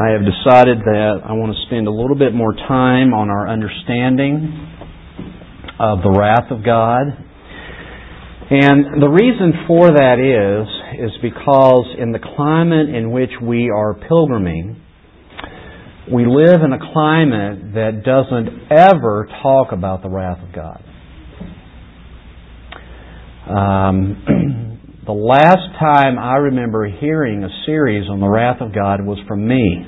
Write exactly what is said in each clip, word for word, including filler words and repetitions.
I have decided that I want to spend a little bit more time on our understanding of the wrath of God. And the reason for that is, is because in the climate in which we are pilgriming, we live in a climate that doesn't ever talk about the wrath of God. Um, the last time I remember hearing a series on the wrath of God was from me.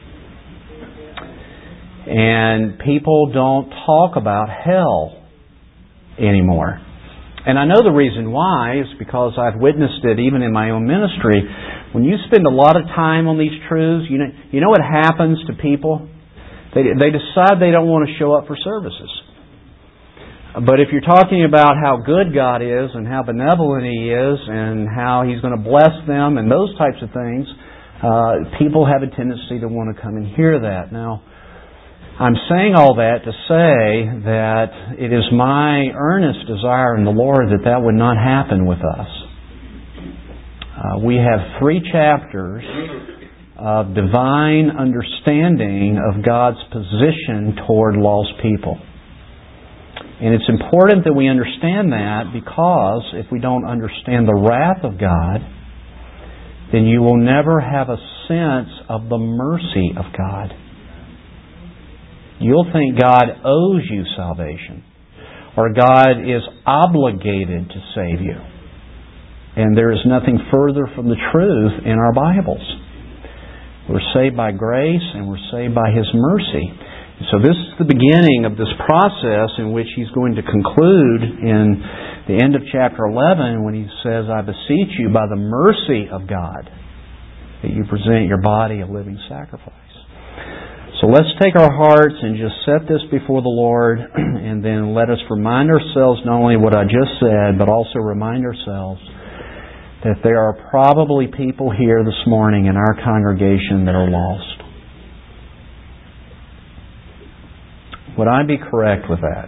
And people don't talk about hell anymore. And I know the reason why is because I've witnessed it even in my own ministry. When you spend a lot of time on these truths, you know, you know what happens to people? They, they decide they don't want to show up for services. But if you're talking about how good God is and how benevolent He is and how He's going to bless them and those types of things, uh, people have a tendency to want to come and hear that. Now, I'm saying all that to say that it is my earnest desire in the Lord that that would not happen with us. Uh, we have three chapters of divine understanding of God's position toward lost people. And it's important that we understand that because if we don't understand the wrath of God, then you will never have a sense of the mercy of God. You'll think God owes you salvation, or God is obligated to save you. And there is nothing further from the truth in our Bibles. We're saved by grace and we're saved by His mercy. So this is the beginning of this process in which He's going to conclude in the end of chapter eleven when He says, I beseech you by the mercy of God that you present your body a living sacrifice. So let's take our hearts and just set this before the Lord and then let us remind ourselves not only what I just said, but also remind ourselves that there are probably people here this morning in our congregation that are lost. Would I be correct with that?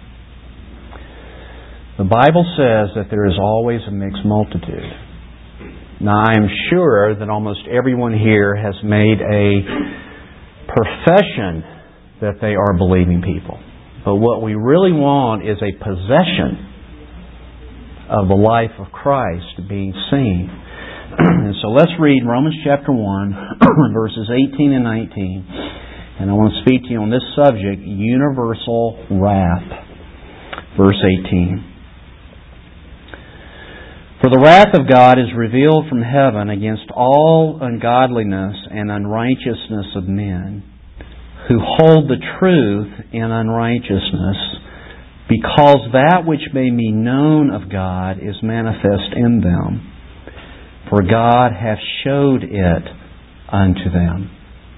The Bible says that there is always a mixed multitude. Now, I am sure that almost everyone here has made a profession that they are believing people. But what we really want is a possession of the life of Christ being seen. And so let's read Romans chapter one, verses eighteen and nineteen. And I want to speak to you on this subject, universal wrath. Verse eighteen. For the wrath of God is revealed from heaven against all ungodliness and unrighteousness of men, who hold the truth in unrighteousness, because that which may be known of God is manifest in them, for God hath showed it unto them.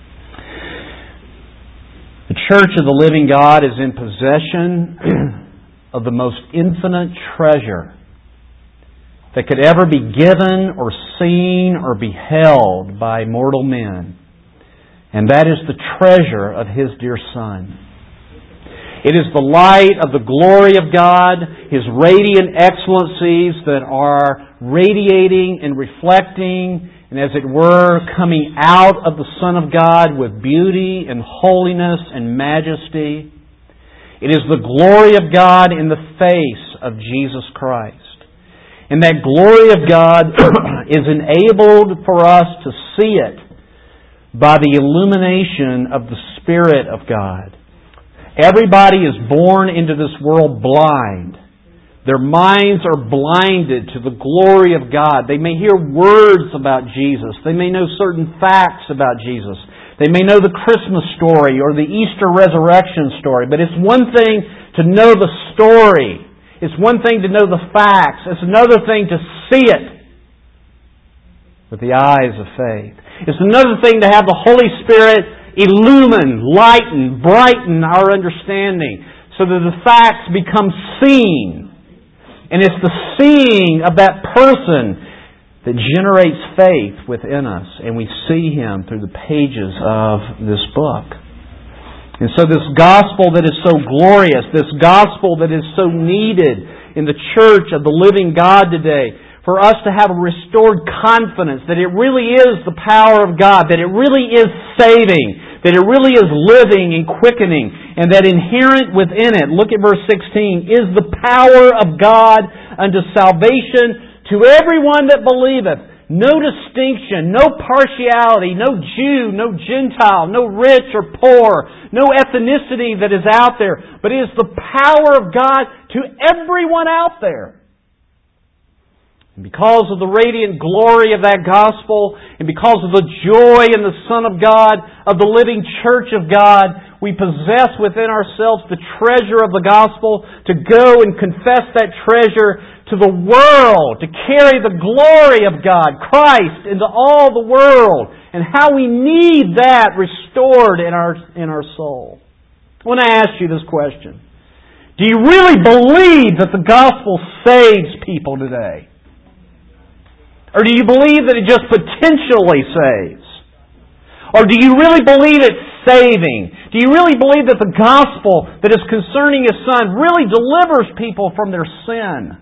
The Church of the living God is in possession of the most infinite treasure that could ever be given or seen or beheld by mortal men. And that is the treasure of His dear Son. It is the light of the glory of God, His radiant excellencies that are radiating and reflecting and as it were, coming out of the Son of God with beauty and holiness and majesty. It is the glory of God in the face of Jesus Christ. And that glory of God is enabled for us to see it by the illumination of the Spirit of God. Everybody is born into this world blind. Their minds are blinded to the glory of God. They may hear words about Jesus. They may know certain facts about Jesus. They may know the Christmas story or the Easter resurrection story. But it's one thing to know the story. It's one thing to know the facts. It's another thing to see it with the eyes of faith. It's another thing to have the Holy Spirit illumine, lighten, brighten our understanding so that the facts become seen. And it's the seeing of that person that generates faith within us. And we see Him through the pages of this book. And so this gospel that is so glorious, this gospel that is so needed in the church of the living God today, for us to have a restored confidence that it really is the power of God, that it really is saving, that it really is living and quickening, and that inherent within it, look at verse sixteen, is the power of God unto salvation to everyone that believeth. No distinction, no partiality, no Jew, no Gentile, no rich or poor, no ethnicity that is out there, but it is the power of God to everyone out there. And because of the radiant glory of that gospel, and because of the joy in the Son of God, of the living church of God, we possess within ourselves the treasure of the gospel to go and confess that treasure to the world, to carry the glory of God, Christ, into all the world, and how we need that restored in our, in our soul. I want to ask you this question. Do you really believe that the gospel saves people today? Or do you believe that it just potentially saves? Or do you really believe it's saving? Do you really believe that the gospel that is concerning His Son really delivers people from their sin?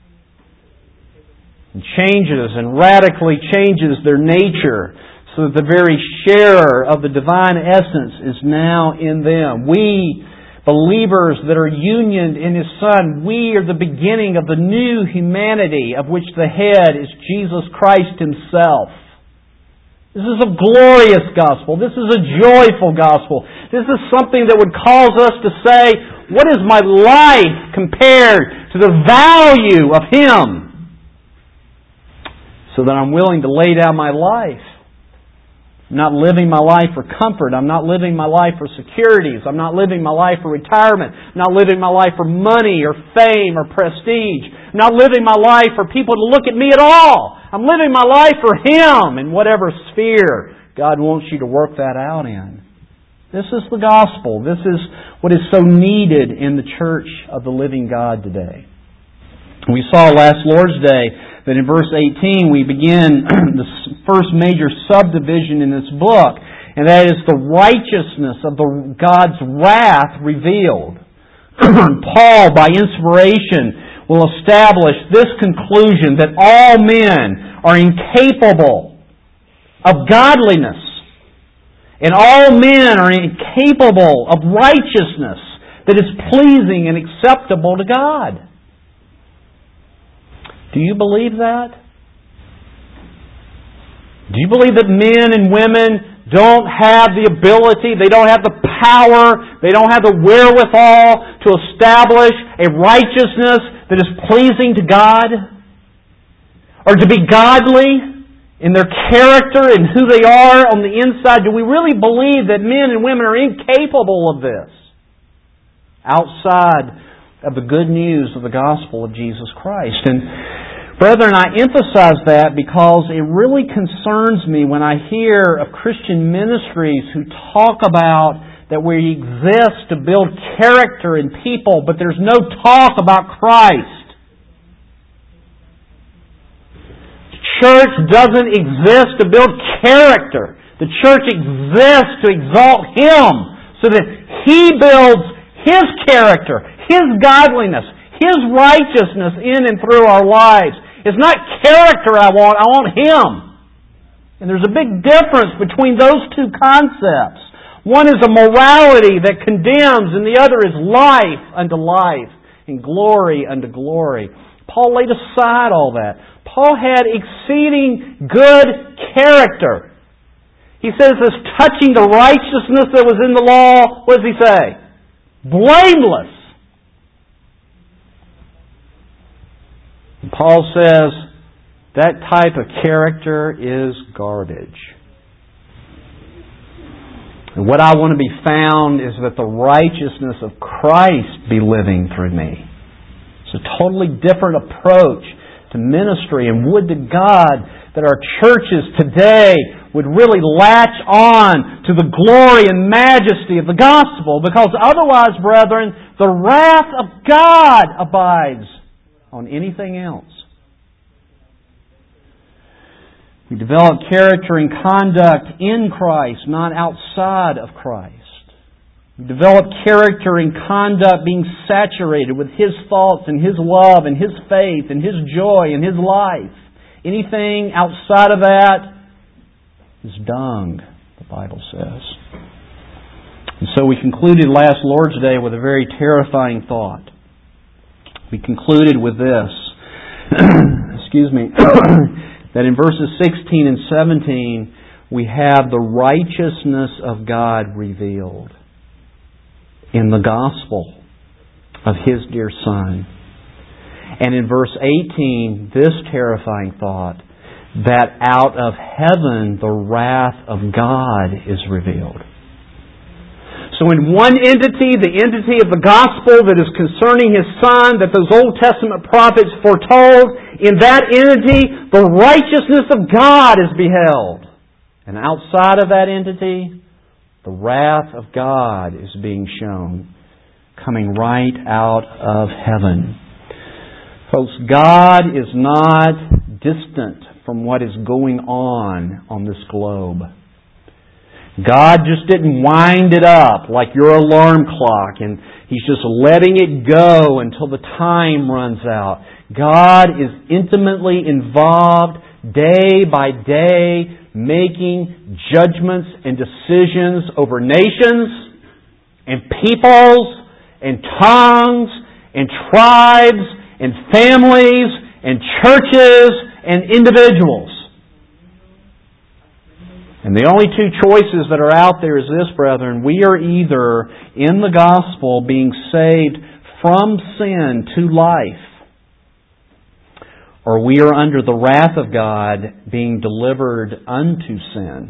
And changes and radically changes their nature so that the very sharer of the divine essence is now in them. We, believers that are unioned in His Son, we are the beginning of the new humanity of which the head is Jesus Christ Himself. This is a glorious gospel. This is a joyful gospel. This is something that would cause us to say, what is my life compared to the value of Him? So that I'm willing to lay down my life. I'm not living my life for comfort. I'm not living my life for securities. I'm not living my life for retirement. I'm not living my life for money or fame or prestige. I'm not living my life for people to look at me at all. I'm living my life for Him in whatever sphere God wants you to work that out in. This is the gospel. This is what is so needed in the church of the living God today. We saw last Lord's Day that in verse eighteen we begin the first major subdivision in this book, and that is the righteousness of the God's wrath revealed. Paul, by inspiration, will establish this conclusion that all men are incapable of godliness, and all men are incapable of righteousness that is pleasing and acceptable to God. Do you believe that? Do you believe that men and women don't have the ability, they don't have the power, they don't have the wherewithal to establish a righteousness that is pleasing to God? Or to be godly in their character and who they are on the inside? Do we really believe that men and women are incapable of this? Outside of the good news of the gospel of Jesus Christ. And brethren, I emphasize that because it really concerns me when I hear of Christian ministries who talk about that we exist to build character in people, but there's no talk about Christ. The church doesn't exist to build character. The church exists to exalt Him so that He builds His character, His godliness, His righteousness in and through our lives. It's not character I want, I want Him. And there's a big difference between those two concepts. One is a morality that condemns, and the other is life unto life and glory unto glory. Paul laid aside all that. Paul had exceeding good character. He says this, touching the righteousness that was in the law, what does he say? Blameless. And Paul says that type of character is garbage. And what I want to be found is that the righteousness of Christ be living through me. It's a totally different approach to ministry, and would to God that our churches today would really latch on to the glory and majesty of the gospel, because otherwise, brethren, the wrath of God abides on anything else. We develop character and conduct in Christ, not outside of Christ. We develop character and conduct being saturated with His thoughts and His love and His faith and His joy and His life. Anything outside of that is dung, the Bible says. And so we concluded last Lord's Day with a very terrifying thought. We concluded with this, excuse me, that in verses sixteen and seventeen we have the righteousness of God revealed in the gospel of His dear Son. And in verse eighteen, this terrifying thought, that out of heaven the wrath of God is revealed. So in one entity, the entity of the gospel that is concerning His Son, that those Old Testament prophets foretold, in that entity, the righteousness of God is beheld. And outside of that entity, the wrath of God is being shown, coming right out of heaven. Folks, God is not distant from what is going on on this globe. God just didn't wind it up like your alarm clock and He's just letting it go until the time runs out. God is intimately involved day by day, making judgments and decisions over nations and peoples and tongues and tribes and families and churches and individuals. And the only two choices that are out there is this, brethren. We are either in the gospel being saved from sin to life, or we are under the wrath of God being delivered unto sin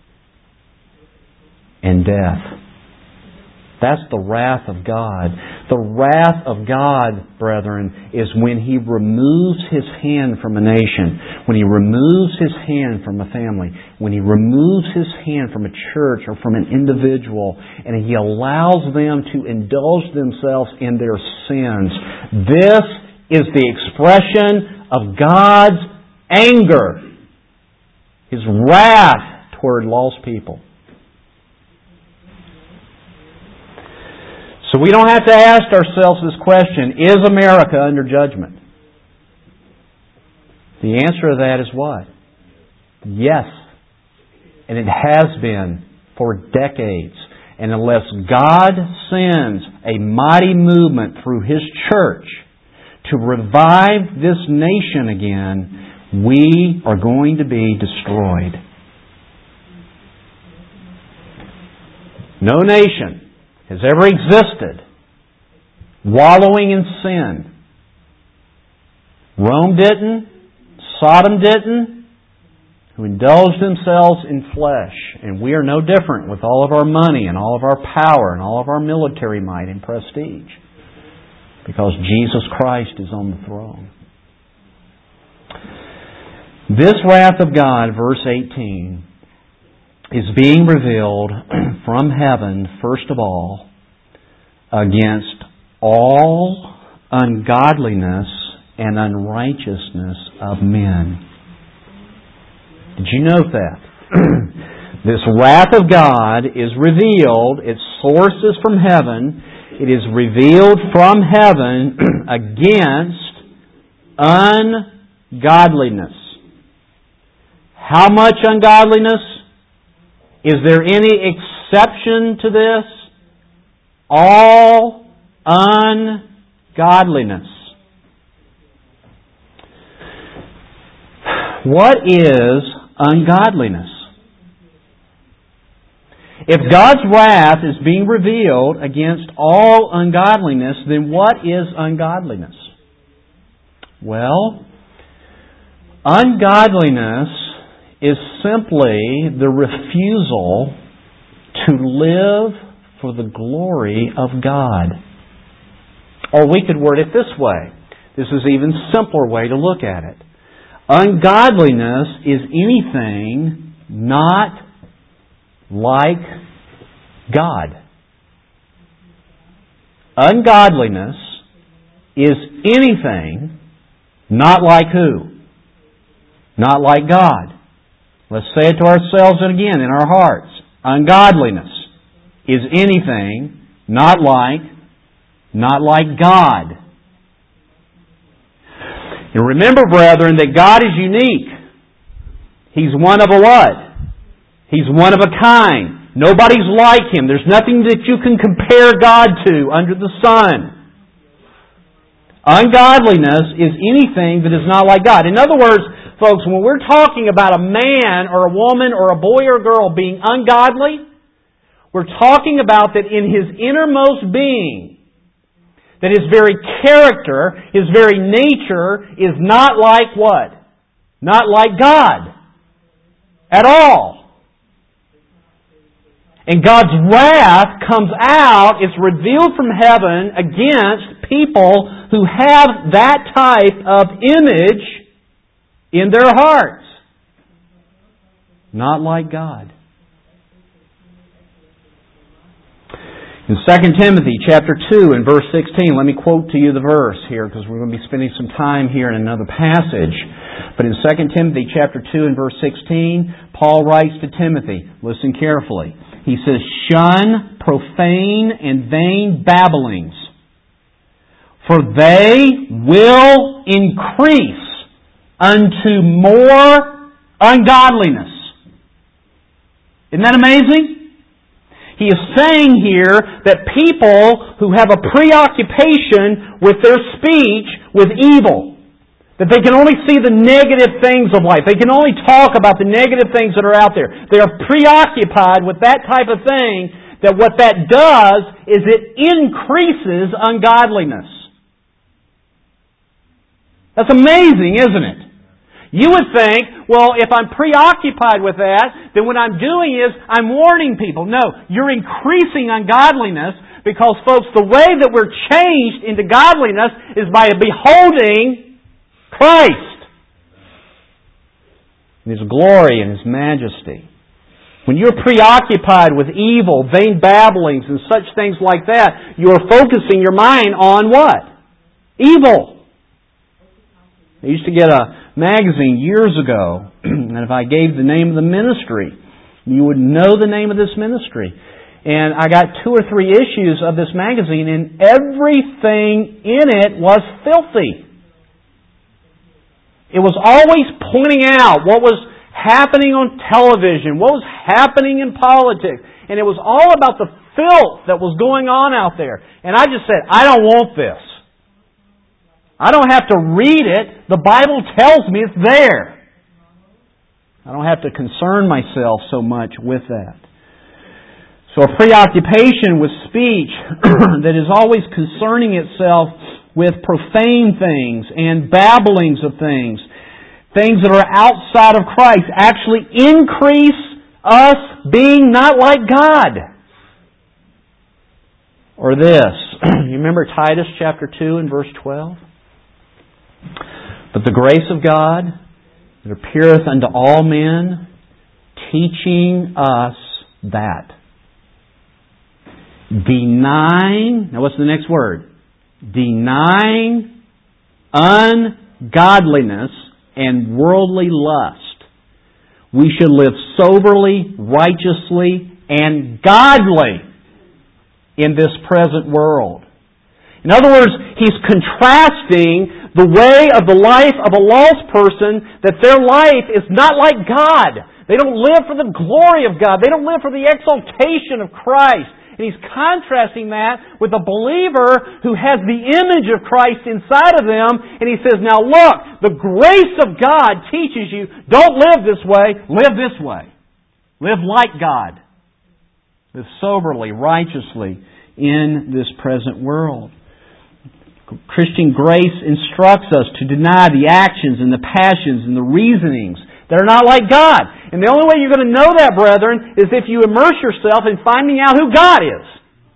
and death. That's the wrath of God. The wrath of God, brethren, is when He removes His hand from a nation, when He removes His hand from a family, when He removes His hand from a church or from an individual, and He allows them to indulge themselves in their sins. This is the expression of God's anger, His wrath toward lost people. So we don't have to ask ourselves this question, is America under judgment? The answer to that is what? Yes. And it has been for decades. And unless God sends a mighty movement through His church to revive this nation again, we are going to be destroyed. No nation has ever existed wallowing in sin. Rome didn't. Sodom didn't. Who indulged themselves in flesh. And we are no different with all of our money and all of our power and all of our military might and prestige. Because Jesus Christ is on the throne. This wrath of God, verse eighteen, is being revealed from heaven, first of all, against all ungodliness and unrighteousness of men. Did you note that? This wrath of God is revealed, its source is from heaven, it is revealed from heaven against ungodliness. How much ungodliness? Is there any exception to this? All ungodliness. What is ungodliness? If God's wrath is being revealed against all ungodliness, then what is ungodliness? Well, ungodliness is simply the refusal to live for the glory of God. Or we could word it this way. This is an even simpler way to look at it. Ungodliness is anything not like God. Ungodliness is anything not like who? Not like God. Let's say it to ourselves and again in our hearts. Ungodliness. is anything not like, not like God. And remember, brethren, that God is unique. He's one of a what? He's one of a kind. Nobody's like Him. There's nothing that you can compare God to under the sun. Ungodliness is anything that is not like God. In other words, folks, when we're talking about a man or a woman or a boy or a girl being ungodly, we're talking about that in his innermost being, that his very character, his very nature is not like what? Not like God. At all. And God's wrath comes out, it's revealed from heaven against people who have that type of image in their hearts. Not like God. In Second Timothy chapter two and verse sixteen, let me quote to you the verse here because we're going to be spending some time here in another passage. But in Second Timothy chapter two and verse sixteen, Paul writes to Timothy, listen carefully. He says, "Shun profane and vain babblings, for they will increase unto more ungodliness." Isn't that amazing? He is saying here that people who have a preoccupation with their speech with evil, that they can only see the negative things of life. They can only talk about the negative things that are out there. They are preoccupied with that type of thing, that what that does is it increases ungodliness. That's amazing, isn't it? You would think, well, if I'm preoccupied with that, then what I'm doing is I'm warning people. No, you're increasing ungodliness because, folks, the way that we're changed into godliness is by beholding Christ in His glory and His majesty. When you're preoccupied with evil, vain babblings, and such things like that, you're focusing your mind on what? Evil. I used to get a magazine years ago, and if I gave the name of the ministry, you would know the name of this ministry. And I got two or three issues of this magazine, and everything in it was filthy. It was always pointing out what was happening on television, what was happening in politics, and it was all about the filth that was going on out there. And I just said, I don't want this. I don't have to read it. The Bible tells me it's there. I don't have to concern myself so much with that. So a preoccupation with speech that is always concerning itself with profane things and babblings of things, things that are outside of Christ, actually increase us being not like God. Or this. You remember Titus chapter two and verse twelve? "But the grace of God that appeareth unto all men, teaching us that, denying," now what's the next word? "Denying ungodliness and worldly lust, we should live soberly, righteously, and godly in this present world." In other words, he's contrasting the way of the life of a lost person, that their life is not like God. They don't live for the glory of God. They don't live for the exaltation of Christ. And he's contrasting that with a believer who has the image of Christ inside of them. And he says, now look, the grace of God teaches you, don't live this way, live this way. Live like God. Live soberly, righteously in this present world. Christian grace instructs us to deny the actions and the passions and the reasonings that are not like God. And the only way you're going to know that, brethren, is if you immerse yourself in finding out who God is.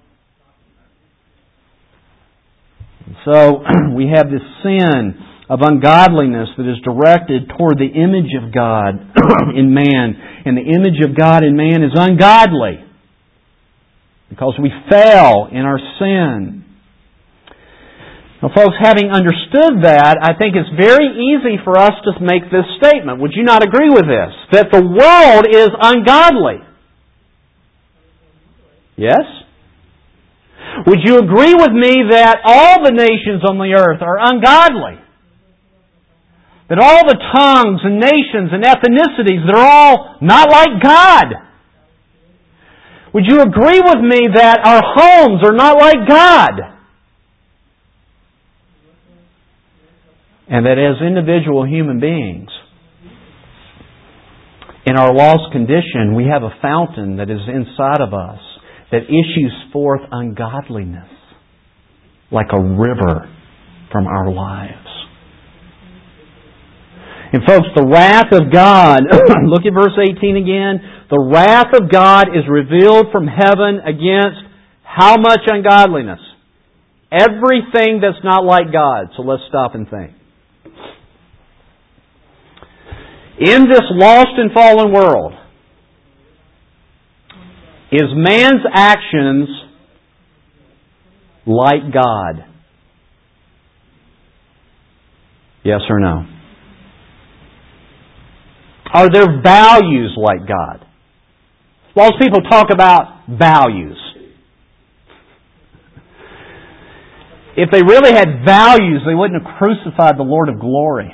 So, we have this sin of ungodliness that is directed toward the image of God in man. And the image of God in man is ungodly because we fell in our sin. Now, folks, having understood that, I think it's very easy for us to make this statement. Would you not agree with this? That the world is ungodly. Yes? Would you agree with me that all the nations on the earth are ungodly? That all the tongues and nations and ethnicities, they're all not like God? Would you agree with me that our homes are not like God? And that as individual human beings, in our lost condition, we have a fountain that is inside of us that issues forth ungodliness like a river from our lives. And folks, the wrath of God, look at verse eighteen again. The wrath of God is revealed from heaven against how much ungodliness? Everything that's not like God. So let's stop and think. In this lost and fallen world, is man's actions like God? Yes or no? Are there values like God? Lots of people talk about values. If they really had values, they wouldn't have crucified the Lord of glory.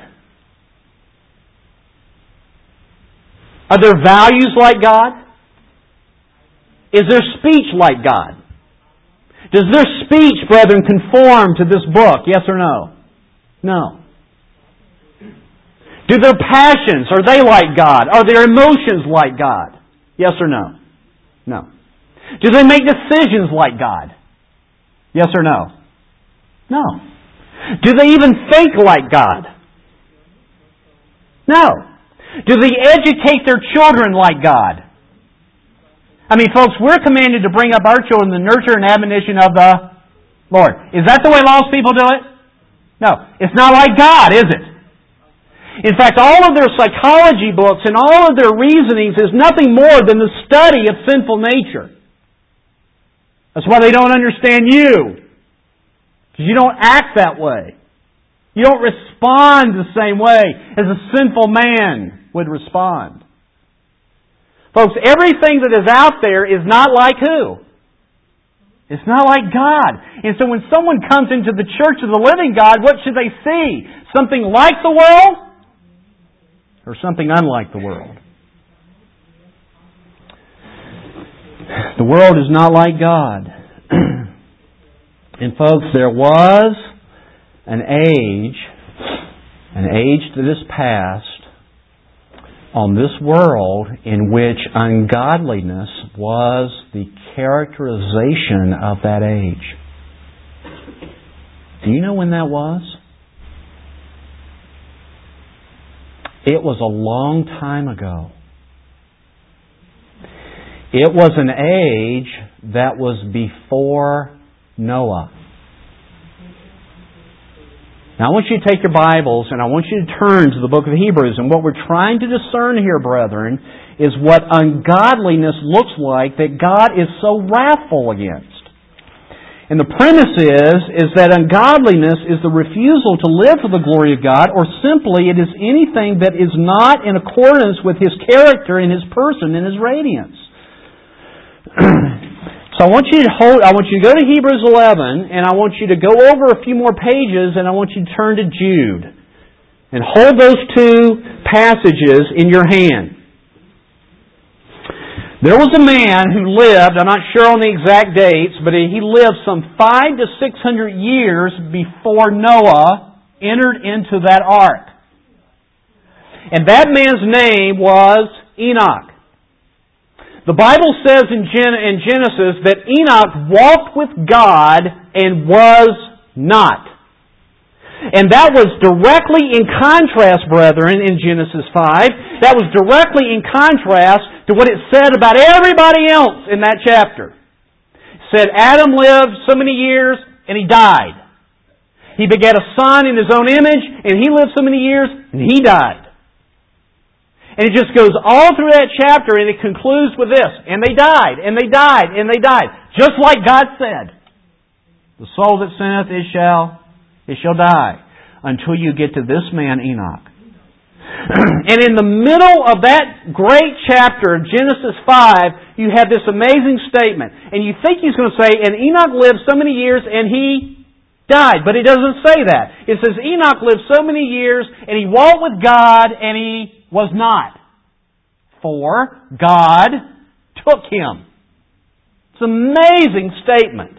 Are there values like God? Is their speech like God? Does their speech, brethren, conform to this book? Yes or no? No. Do their passions, are they like God? Are their emotions like God? Yes or no? No. Do they make decisions like God? Yes or no? No. Do they even think like God? No. Do they educate their children like God? I mean, folks, we're commanded to bring up our children in the nurture and admonition of the Lord. Is that the way lost people do it? No. It's not like God, is it? In fact, all of their psychology books and all of their reasonings is nothing more than the study of sinful nature. That's why they don't understand you. Because you don't act that way. You don't respond the same way as a sinful man would respond. Folks, everything that is out there is not like who? It's not like God. And so when someone comes into the church of the living God, what should they see? Something like the world? Or something unlike the world? The world is not like God. And folks, there was an age, an age that is past on this world in which ungodliness was the characterization of that age. Do you know when that was? It was a long time ago. It was an age that was before Noah. Now I want you to take your Bibles and I want you to turn to the book of Hebrews. And what we're trying to discern here, brethren, is what ungodliness looks like that God is so wrathful against. And the premise is, is that ungodliness is the refusal to live for the glory of God, or simply it is anything that is not in accordance with His character and His person and His radiance. So I want you to hold, I want you to go to Hebrews eleven, and I want you to go over a few more pages, and I want you to turn to Jude. And hold those two passages in your hand. There was a man who lived, I'm not sure on the exact dates, but he lived some five to six hundred years before Noah entered into that ark. And that man's name was Enoch. The Bible says in Genesis that Enoch walked with God and was not. And that was directly in contrast, brethren, in Genesis five. That was directly in contrast to what it said about everybody else in that chapter. It said Adam lived so many years and he died. He begat a son in his own image and he lived so many years and he died. And it just goes all through that chapter and it concludes with this. And they died, and they died, and they died. Just like God said. The soul that sinneth, it shall, it shall die. Until you get to this man, Enoch. And in the middle of that great chapter of Genesis five, you have this amazing statement. And you think he's going to say, and Enoch lived so many years and he died. But it doesn't say that. It says Enoch lived so many years and he walked with God and he was not. For God took him. It's an amazing statement.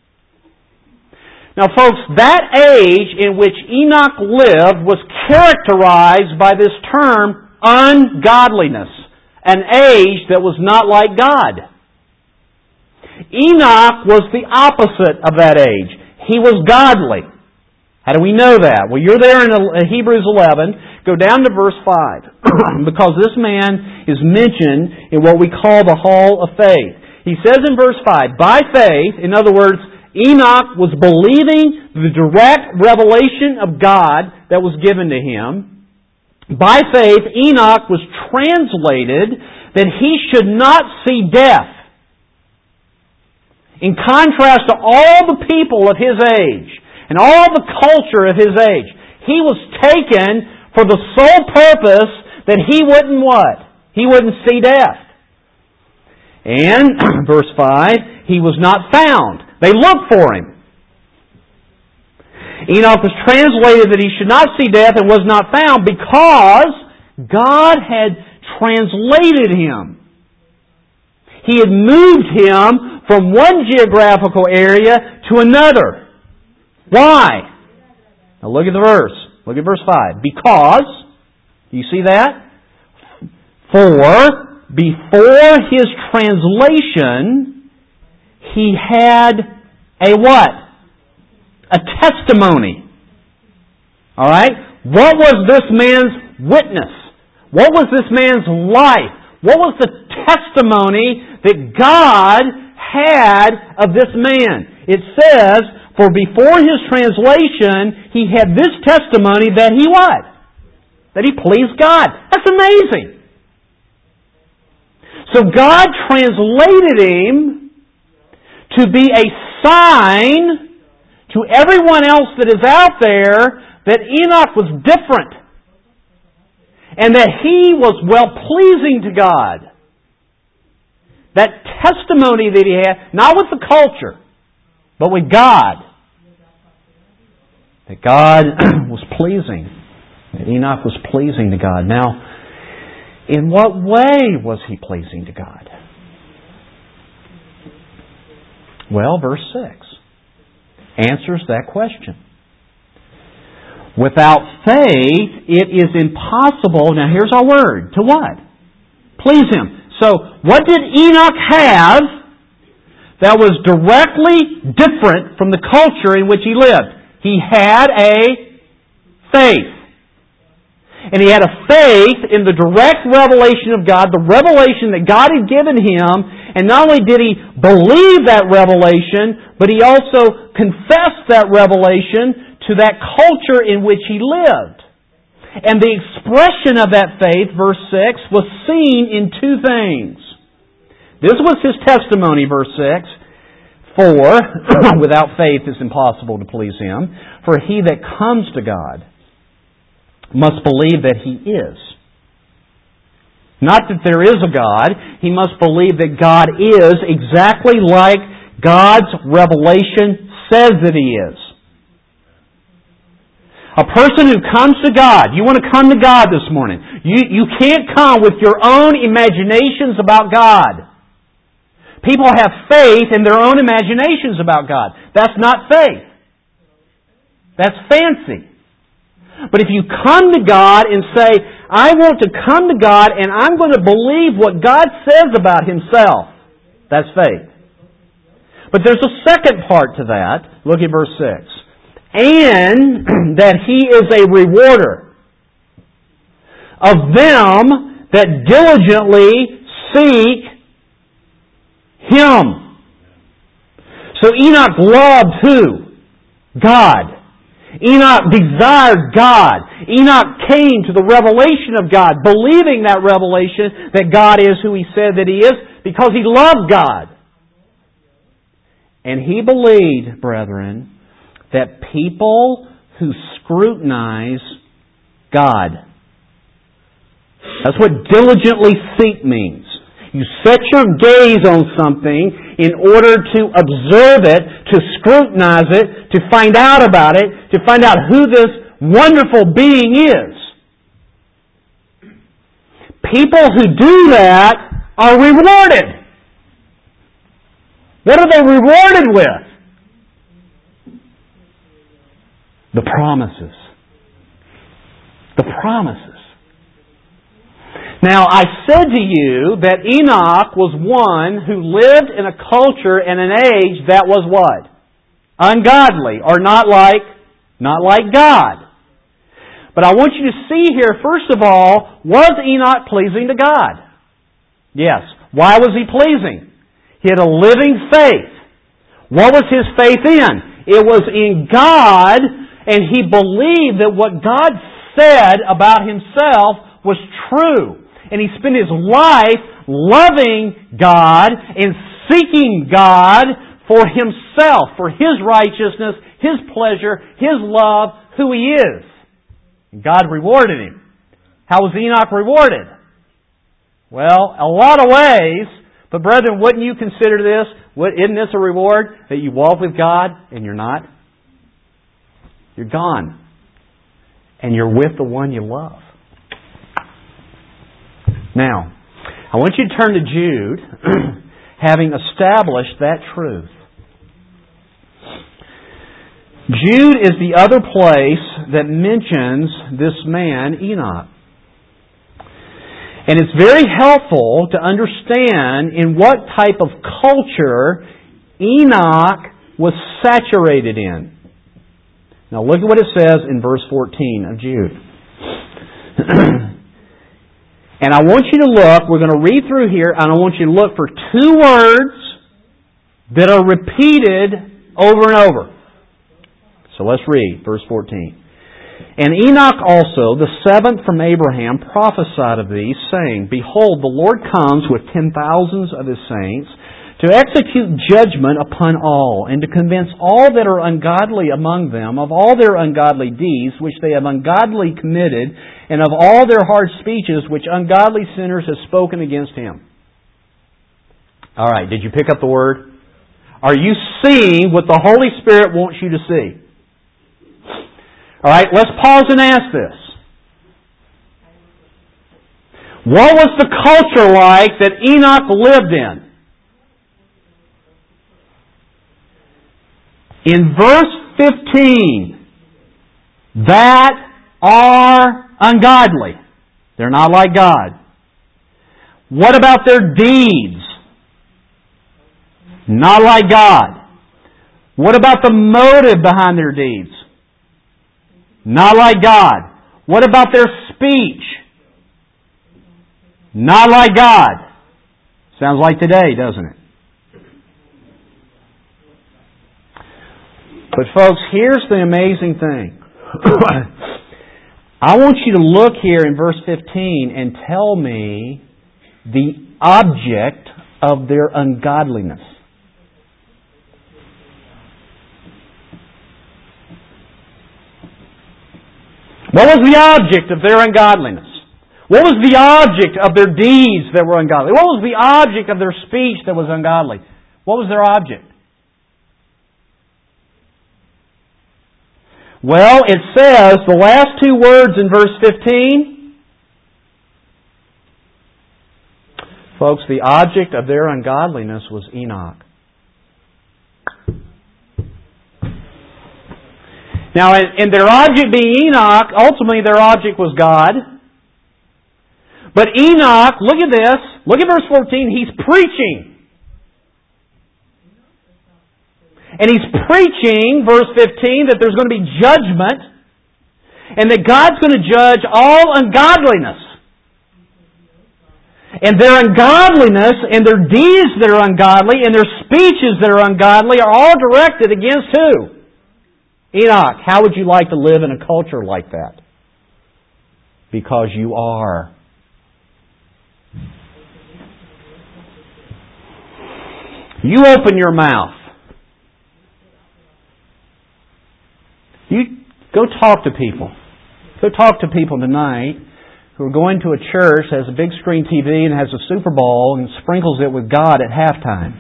Now folks, that age in which Enoch lived was characterized by this term, ungodliness. An age that was not like God. Enoch was the opposite of that age. He was godly. How do we know that? Well, you're there in Hebrews eleven. Go down to verse five. Because this man is mentioned in what we call the hall of faith. He says in verse five, by faith, in other words, Enoch was believing the direct revelation of God that was given to him. By faith, Enoch was translated that he should not see death. In contrast to all the people of his age and all the culture of his age, he was taken for the sole purpose that he wouldn't what? He wouldn't see death. And, verse five, he was not found. They looked for him. Enoch was translated that he should not see death and was not found because God had translated him. He had moved him from one geographical area to another. Why? Now look at the verse. Look at verse five. Because, do you see that? For before his translation, he had a what? A testimony. Alright? What was this man's witness? What was this man's life? What was the testimony that God had of this man? It says, for before his translation, he had this testimony that he what? That he pleased God. That's amazing. So God translated him to be a sign to everyone else that is out there that Enoch was different and that he was well-pleasing to God. That testimony that he had, not with the culture, but with God. That God was pleasing. That Enoch was pleasing to God. Now, in what way was he pleasing to God? Well, verse six answers that question. Without faith, it is impossible, now here's our word, to what? Please Him. So, what did Enoch have that was directly different from the culture in which he lived? He had a faith. And he had a faith in the direct revelation of God, the revelation that God had given him. And not only did he believe that revelation, but he also confessed that revelation to that culture in which he lived. And the expression of that faith, verse six, was seen in two things. This was his testimony, verse six. For, without faith it's impossible to please Him. For he that comes to God must believe that He is. Not that there is a God. He must believe that God is exactly like God's revelation says that He is. A person who comes to God, you want to come to God this morning. You, you can't come with your own imaginations about God. People have faith in their own imaginations about God. That's not faith. That's fancy. But if you come to God and say, I want to come to God and I'm going to believe what God says about Himself, that's faith. But there's a second part to that. Look at verse six. And that He is a rewarder of them that diligently seek Him. So Enoch loved who? God. Enoch desired God. Enoch came to the revelation of God, believing that revelation that God is who He said that He is, because he loved God. And he believed, brethren, that people who scrutinize God, That's what diligently seek means. You set your gaze on something in order to observe it, to scrutinize it, to find out about it, to find out who this wonderful being is. People who do that are rewarded. What are they rewarded with? The promises. The promises. Now, I said to you that Enoch was one who lived in a culture and an age that was what? Ungodly, or not like, not like God. But I want you to see here, first of all, was Enoch pleasing to God? Yes. Why was he pleasing? He had a living faith. What was his faith in? It was in God, and he believed that what God said about himself was true. And he spent his life loving God and seeking God for himself, for His righteousness, His pleasure, His love, who He is. And God rewarded him. How was Enoch rewarded? Well, a lot of ways. But brethren, wouldn't you consider this? Isn't this a reward? That you walk with God and you're not? You're gone. And you're with the one you love. Now, I want you to turn to Jude, having established that truth. Jude is the other place that mentions this man, Enoch. And it's very helpful to understand in what type of culture Enoch was saturated in. Now look at what it says in verse fourteen of Jude. And I want you to look, we're going to read through here, and I want you to look for two words that are repeated over and over. So let's read verse fourteen. And Enoch also, the seventh from Abraham, prophesied of these, saying, Behold, the Lord comes with ten thousands of His saints, to execute judgment upon all, and to convince all that are ungodly among them of all their ungodly deeds which they have ungodly committed, and of all their hard speeches which ungodly sinners have spoken against Him. All right, did you pick up the word? Are you seeing what the Holy Spirit wants you to see? All right, let's pause and ask this. What was the culture like that Enoch lived in? In verse fifteen, that are ungodly. They're not like God. What about their deeds? Not like God. What about the motive behind their deeds? Not like God. What about their speech? Not like God. Sounds like today, doesn't it? But folks, here's the amazing thing. I want you to look here in verse fifteen and tell me the object of their ungodliness. What was the object of their ungodliness? What was the object of their deeds that were ungodly? What was the object of their speech that was ungodly? What was their object? Well, it says, the last two words in verse fifteen, folks, the object of their ungodliness was Enoch. Now, in their object being Enoch, ultimately their object was God. But Enoch, look at this, look at verse fourteen, he's preaching. And he's preaching, verse fifteen, that there's going to be judgment and that God's going to judge all ungodliness. And their ungodliness and their deeds that are ungodly and their speeches that are ungodly are all directed against who? Enoch. How would you like to live in a culture like that? Because you are. You open your mouth. You go talk to people. Go talk to people tonight who are going to a church that has a big screen T V and has a Super Bowl and sprinkles it with God at halftime.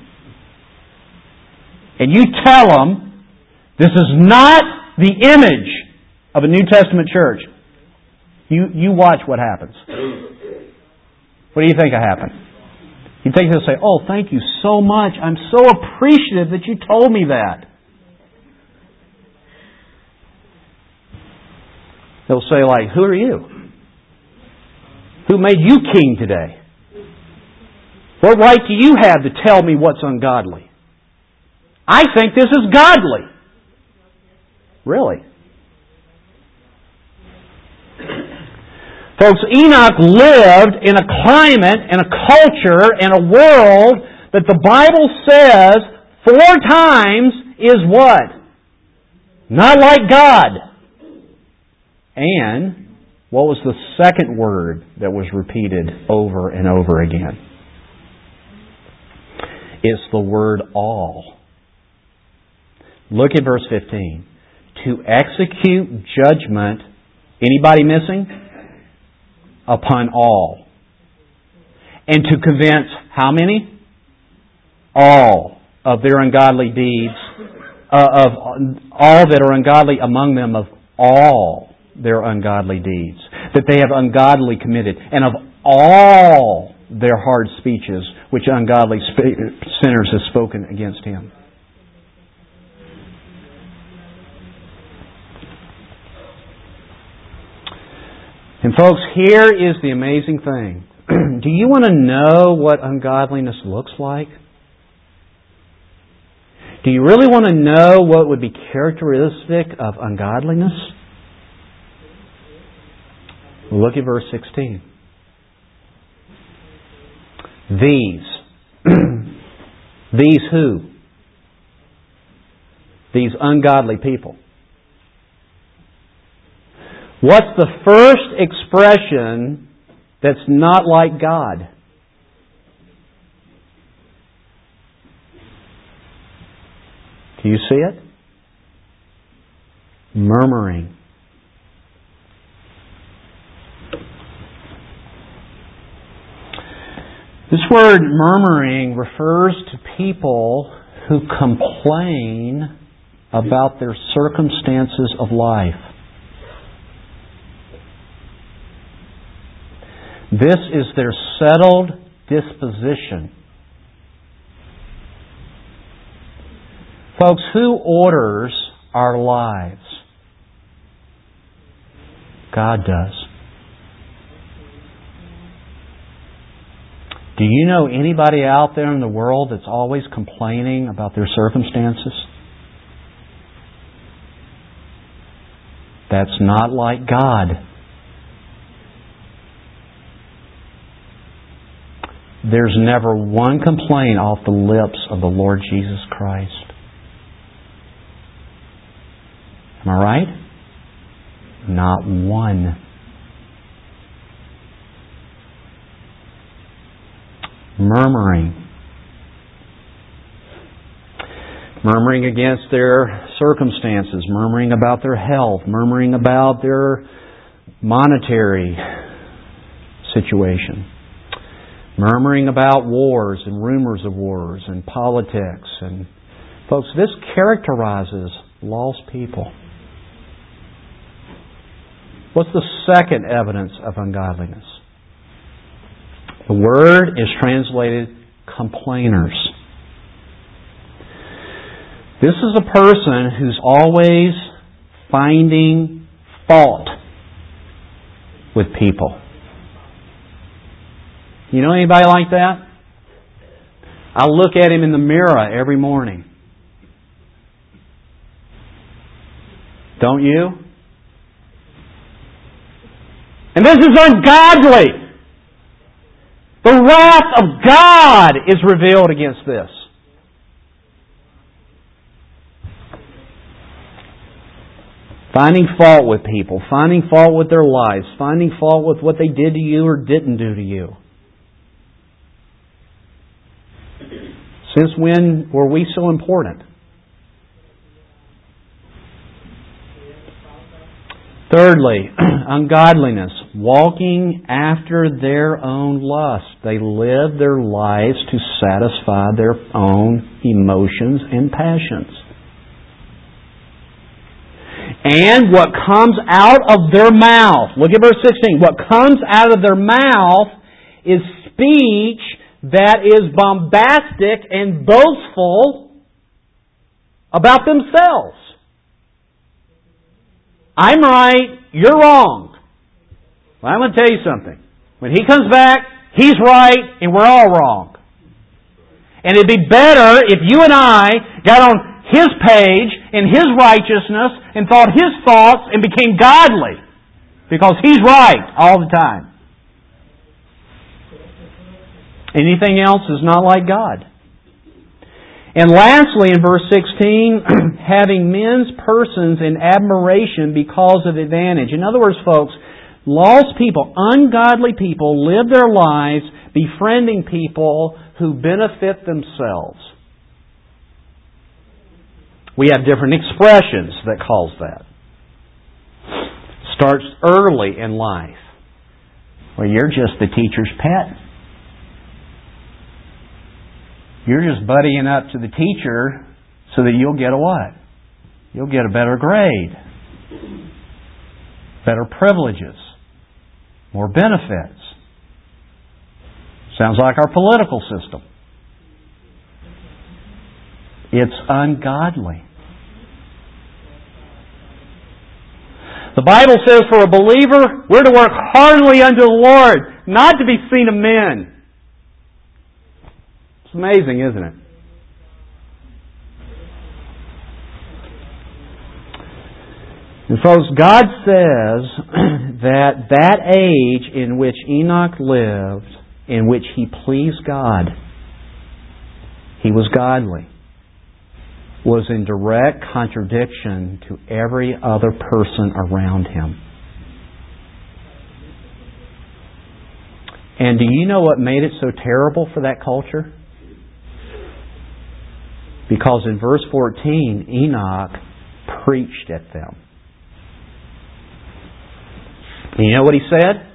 And you tell them, this is not the image of a New Testament church. You, you watch what happens. What do you think will happen? You think they'll say, oh, thank you so much. I'm so appreciative that you told me that. They'll say, like, who are you? Who made you king today? What right do you have to tell me what's ungodly? I think this is godly. Really? Folks, Enoch lived in a climate and a culture and a world that the Bible says four times is what? Not like God. And what was the second word that was repeated over and over again? It's the word all. Look at verse fifteen. To execute judgment, anybody missing? Upon all. And to convince how many? All of their ungodly deeds, uh, of all that are ungodly among them, of all their ungodly deeds that they have ungodly committed, and of all their hard speeches which ungodly sinners have spoken against Him. And folks, here is the amazing thing. Do you want to know what ungodliness looks like? Do you really want to know what would be characteristic of ungodliness? Look at verse sixteen. These. These who? These ungodly people. What's the first expression that's not like God? Do you see it? Murmuring. This word murmuring refers to people who complain about their circumstances of life. This is their settled disposition. Folks, who orders our lives? God does. Do you know anybody out there in the world that's always complaining about their circumstances? That's not like God. There's never one complaint off the lips of the Lord Jesus Christ. Am I right? Not one. Murmuring. Murmuring against their circumstances, murmuring about their health, murmuring about their monetary situation, murmuring about wars and rumors of wars and politics. And folks, this characterizes lost people. What's the second evidence of ungodliness? The word is translated complainers. This is a person who's always finding fault with people. You know anybody like that? I look at him in the mirror every morning. Don't you? And this is ungodly. The wrath of God is revealed against this. Finding fault with people, finding fault with their lives, finding fault with what they did to you or didn't do to you. Since when were we so important? Thirdly, ungodliness walking after their own lust. They live their lives to satisfy their own emotions and passions. And what comes out of their mouth, look at verse sixteen, what comes out of their mouth is speech that is bombastic and boastful about themselves. I'm right, you're wrong. Well, I'm going to tell you something. When He comes back, He's right and we're all wrong. And it'd be better if you and I got on His page in His righteousness and thought His thoughts and became godly. Because He's right all the time. Anything else is not like God. And lastly, in verse sixteen, having men's persons in admiration because of advantage. In other words, folks, lost people, ungodly people, live their lives befriending people who benefit themselves. We have different expressions that cause that. Starts early in life. Well, you're just the teacher's pet. You're just buddying up to the teacher so that you'll get a what? You'll get a better grade. Better privileges. More benefits. Sounds like our political system. It's ungodly. The Bible says for a believer, we're to work heartily unto the Lord, not to be seen of men. It's amazing, isn't it? And folks, God says that that age in which Enoch lived, in which he pleased God, he was godly, was in direct contradiction to every other person around him. And do you know what made it so terrible for that culture? Because in verse fourteen, Enoch preached at them. And you know what he said?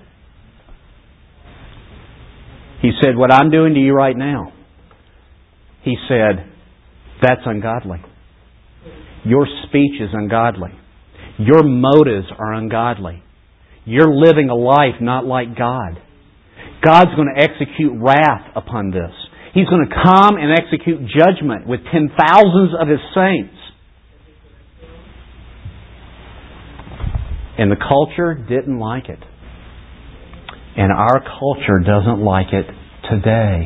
He said, what I'm doing to you right now. He said, that's ungodly. Your speech is ungodly. Your motives are ungodly. You're living a life not like God. God's going to execute wrath upon this. He's going to come and execute judgment with ten thousands of His saints. And the culture didn't like it. And our culture doesn't like it today.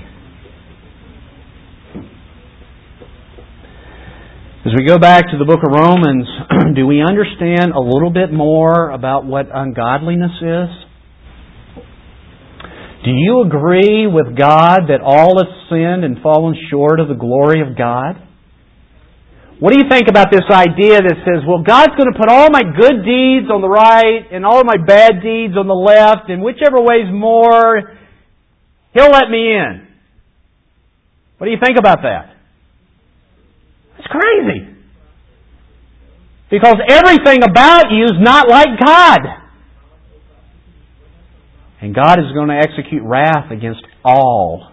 As we go back to the book of Romans, do we understand a little bit more about what ungodliness is? Do you agree with God that all have sinned and fallen short of the glory of God? What do you think about this idea that says, well, God's going to put all my good deeds on the right and all of my bad deeds on the left, and whichever way's more, He'll let me in. What do you think about that? It's crazy. Because everything about you is not like God. And God is going to execute wrath against all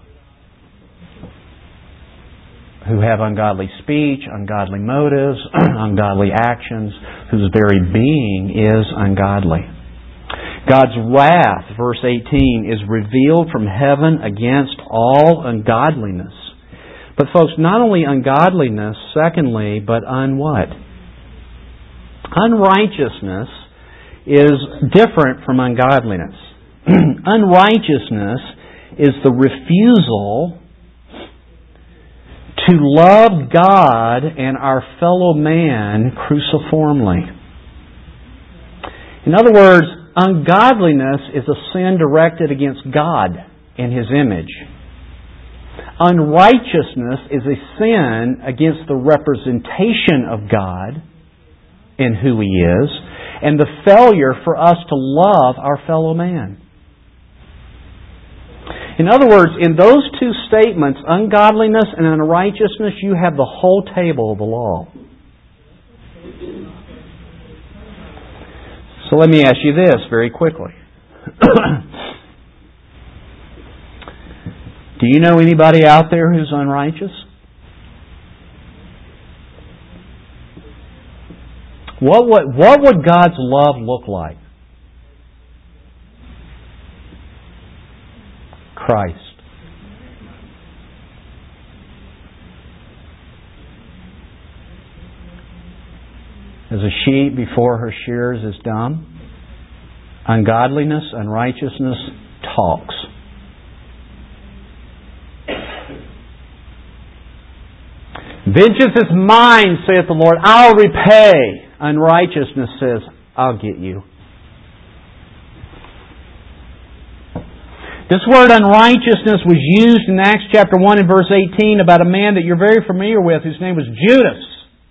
who have ungodly speech, ungodly motives, ungodly actions, whose very being is ungodly. God's wrath, verse eighteen, is revealed from heaven against all ungodliness. But folks, not only ungodliness, secondly, but un what? Unrighteousness is different from ungodliness. Unrighteousness is the refusal to love God and our fellow man cruciformly. In other words, ungodliness is a sin directed against God and His image. Unrighteousness is a sin against the representation of God and who He is, and the failure for us to love our fellow man. In other words, in those two statements, ungodliness and unrighteousness, you have the whole table of the law. So let me ask you this very quickly. Do you know anybody out there who's unrighteous? What would, what would God's love look like? Christ. As a sheep before her shears is dumb, ungodliness, unrighteousness talks. Vengeance is mine, saith the Lord. I'll repay. Unrighteousness says, I'll get you. This word unrighteousness was used in Acts chapter one and verse eighteen about a man that you're very familiar with whose name was Judas.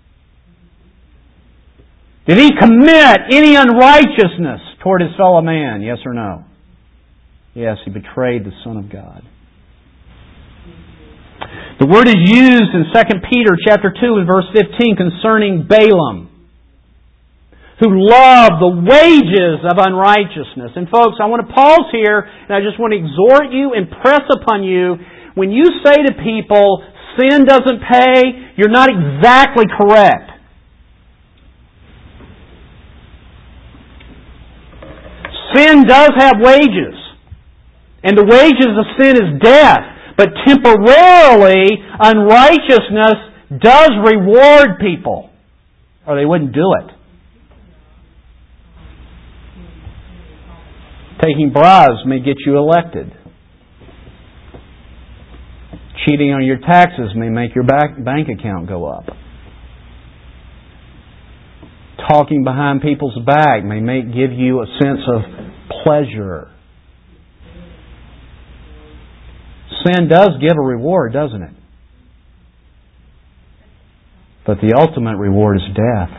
Did he commit any unrighteousness toward his fellow man? Yes or no? Yes, he betrayed the Son of God. The word is used in Second Peter chapter two and verse fifteen concerning Balaam, who loved the wages of unrighteousness. And folks, I want to pause here and I just want to exhort you and press upon you, when you say to people, sin doesn't pay, you're not exactly correct. Sin does have wages. And the wages of sin is death. But temporarily, unrighteousness does reward people, or they wouldn't do it. Taking bribes may get you elected. Cheating on your taxes may make your bank account go up. Talking behind people's back may make give you a sense of pleasure. Sin does give a reward, doesn't it? But the ultimate reward is death.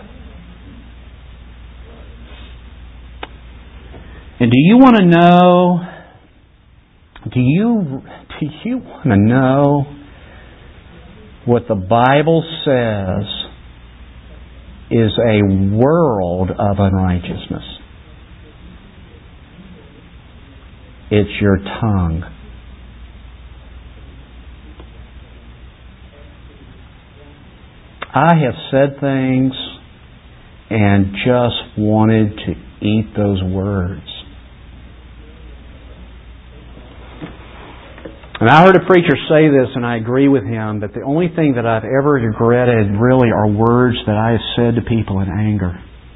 And do you want to know, do you, do you want to know what the Bible says is a world of unrighteousness? It's your tongue. I have said things and just wanted to eat those words. And I heard a preacher say this, and I agree with him, that the only thing that I've ever regretted really are words that I have said to people in anger.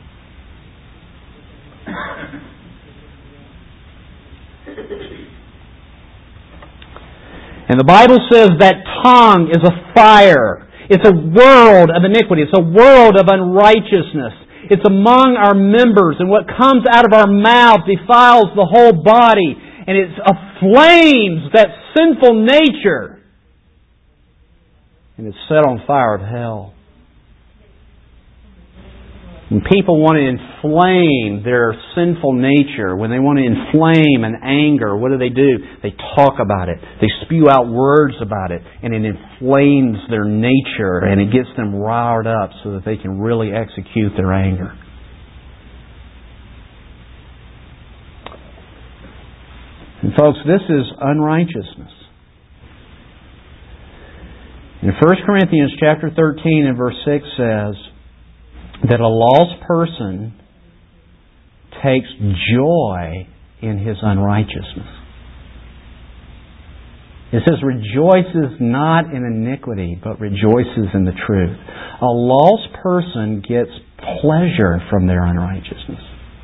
And the Bible says that tongue is a fire. It's a world of iniquity. It's a world of unrighteousness. It's among our members, and what comes out of our mouth defiles the whole body, and it aflames that sinful nature, and it's set on fire of hell. When people want to inflame their sinful nature, when they want to inflame an anger, what do they do? They talk about it. They spew out words about it, and it inflames their nature, and it gets them riled up so that they can really execute their anger. And folks, this is unrighteousness. In First Corinthians chapter thirteen and verse six says that a lost person takes joy in his unrighteousness. It says, rejoices not in iniquity, but rejoices in the truth. A lost person gets pleasure from their unrighteousness.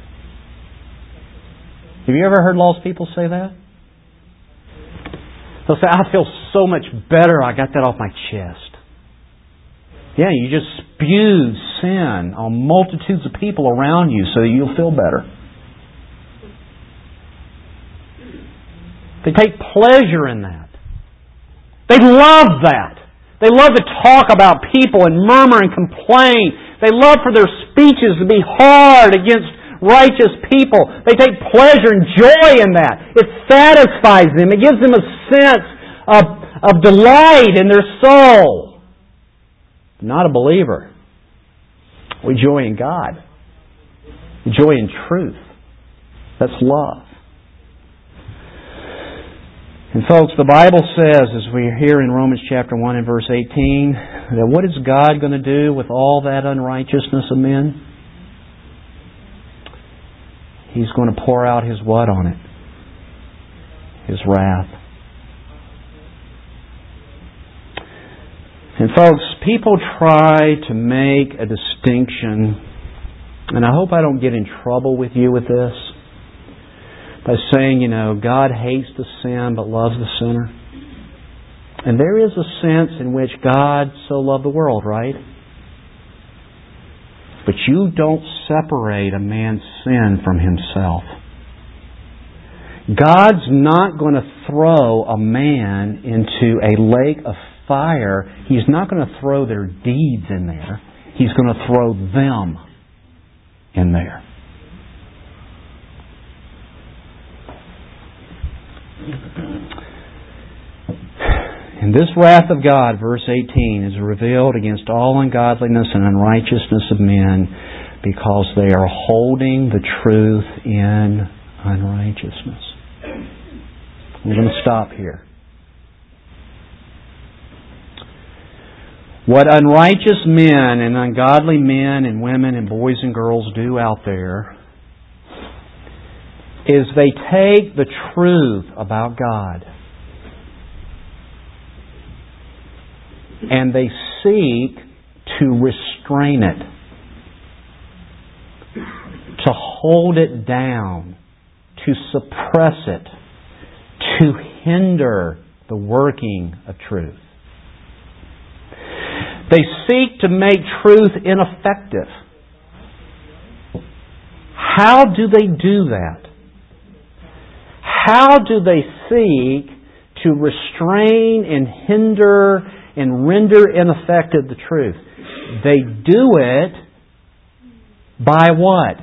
Have you ever heard lost people say that? They'll say, I feel so much better, I got that off my chest. Yeah, you just spew sin on multitudes of people around you so that you'll feel better. They take pleasure in that. They love that. They love to talk about people and murmur and complain. They love for their speeches to be hard against righteous people. They take pleasure and joy in that. It satisfies them. It gives them a sense of, of delight in their soul. Not a believer. We joy in God. We joy in truth. That's love. And folks, the Bible says, as we hear in Romans chapter one and verse eighteen, that what is God going to do with all that unrighteousness of men? He's going to pour out His what on it? His wrath. And folks, people try to make a distinction, and I hope I don't get in trouble with you with this, by saying, you know, God hates the sin but loves the sinner. And there is a sense in which God so loved the world, right? But you don't separate a man's sin from himself. God's not going to throw a man into a lake of fire. He's not going to throw their deeds in there. He's going to throw them in there. And this wrath of God, verse eighteen, is revealed against all ungodliness and unrighteousness of men because they are holding the truth in unrighteousness. I'm going to stop here. What unrighteous men and ungodly men and women and boys and girls do out there is they take the truth about God and they seek to restrain it, to hold it down, to suppress it, to hinder the working of truth. They seek to make truth ineffective. How do they do that? How do they seek to restrain and hinder and render ineffective the truth? They do it by what?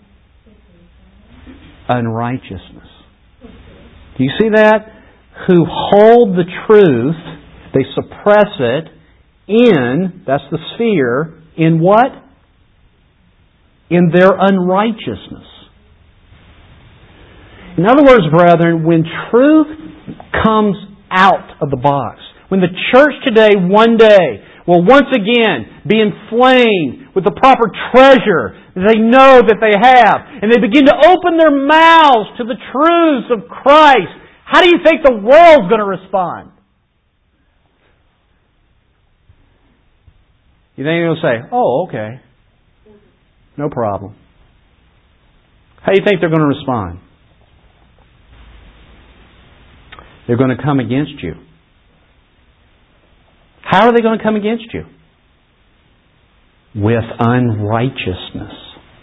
Unrighteousness. Do you see that? Who hold the truth, they suppress it in, that's the sphere, in what? In their unrighteousness. In other words, brethren, when truth comes out of the box, when the church today, one day, will once again be inflamed with the proper treasure that they know that they have, and they begin to open their mouths to the truths of Christ, how do you think the world's going to respond? You think they're going to say, oh, okay, no problem. How do you think they're going to respond? They're going to come against you. How are they going to come against you? With unrighteousness.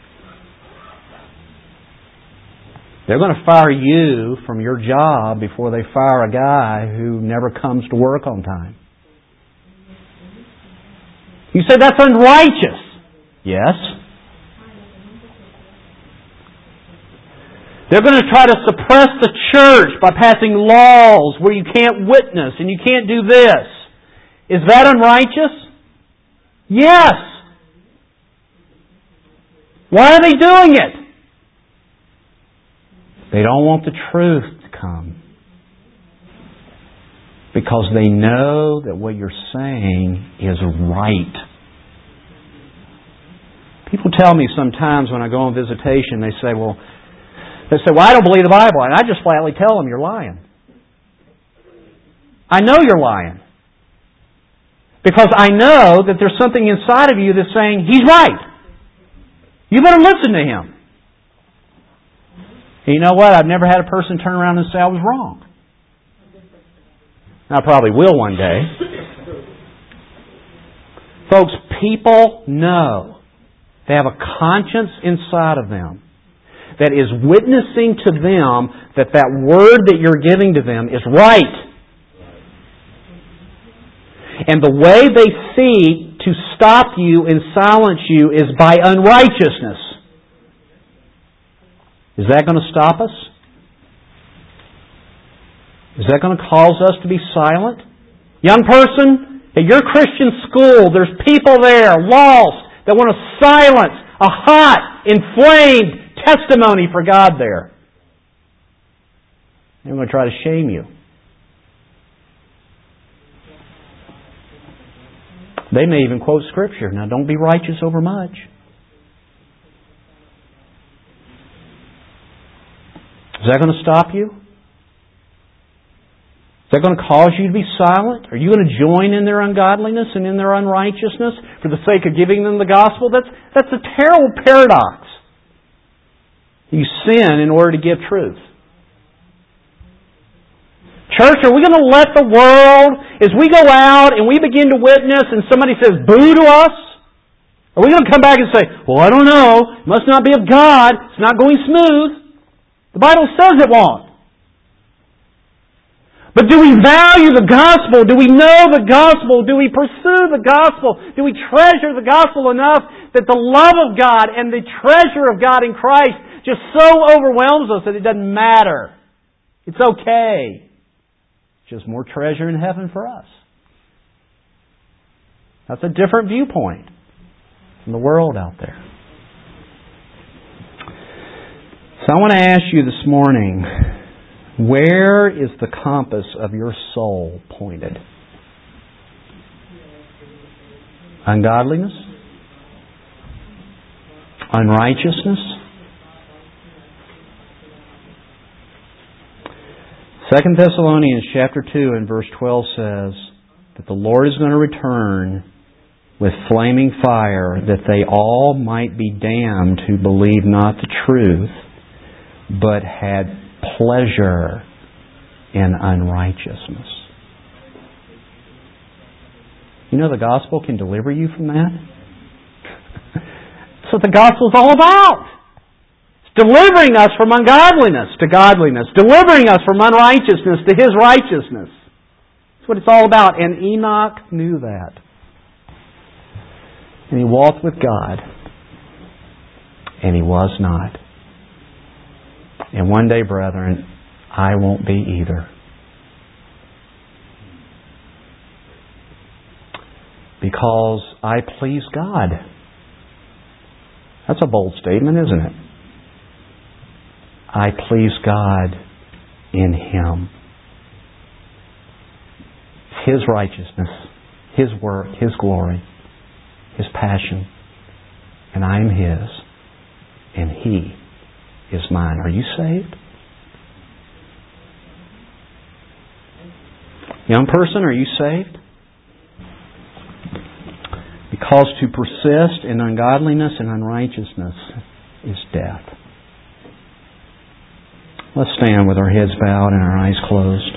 They're going to fire you from your job before they fire a guy who never comes to work on time. You say that's unrighteous. Yes. They're going to try to suppress the church by passing laws where you can't witness and you can't do this. Is that unrighteous? Yes. Why are they doing it? They don't want the truth to come. Because they know that what you're saying is right. People tell me sometimes when I go on visitation, they say, well, they say, well, I don't believe the Bible. And I just flatly tell them, you're lying. I know you're lying. Because I know that there's something inside of you that's saying, He's right. You better listen to Him. And you know what? I've never had a person turn around and say I was wrong. I probably will one day. Folks, people know. They have a conscience inside of them that is witnessing to them that that word that you're giving to them is right. And the way they seek to stop you and silence you is by unrighteousness. Is that going to stop us? Is that going to cause us to be silent? Young person, at your Christian school, there's people there, lost, that want to silence a hot, inflamed testimony for God there. They're going to try to shame you. They may even quote Scripture. Now, don't be righteous over much. Is that going to stop you? Is that going to cause you to be silent? Are you going to join in their ungodliness and in their unrighteousness for the sake of giving them the gospel? That's, that's a terrible paradox. You sin in order to give truth. Church, are we going to let the world, as we go out and we begin to witness and somebody says boo to us, are we going to come back and say, well, I don't know, it must not be of God, it's not going smooth? The Bible says it won't. But do we value the gospel? Do we know the gospel? Do we pursue the gospel? Do we treasure the gospel enough that the love of God and the treasure of God in Christ just so overwhelms us that it doesn't matter? It's okay. It's just more treasure in heaven for us. That's a different viewpoint from the world out there. So I want to ask you this morning, where is the compass of your soul pointed? Ungodliness? Unrighteousness? Second Thessalonians chapter two and verse twelve says that the Lord is going to return with flaming fire, that they all might be damned who believe not the truth, but had pleasure in unrighteousness. You know the gospel can deliver you from that? That's what the gospel is all about. It's delivering us from ungodliness to godliness, delivering us from unrighteousness to His righteousness. That's what it's all about. And Enoch knew that. And he walked with God. And he was not. And one day, brethren, I won't be either. Because I please God. That's a bold statement, isn't it? I please God in Him. His righteousness, His work, His glory, His passion. And I am His. And He is mine. Are you saved? Young person, are you saved? Because to persist in ungodliness and unrighteousness is death. Let's stand with our heads bowed and our eyes closed.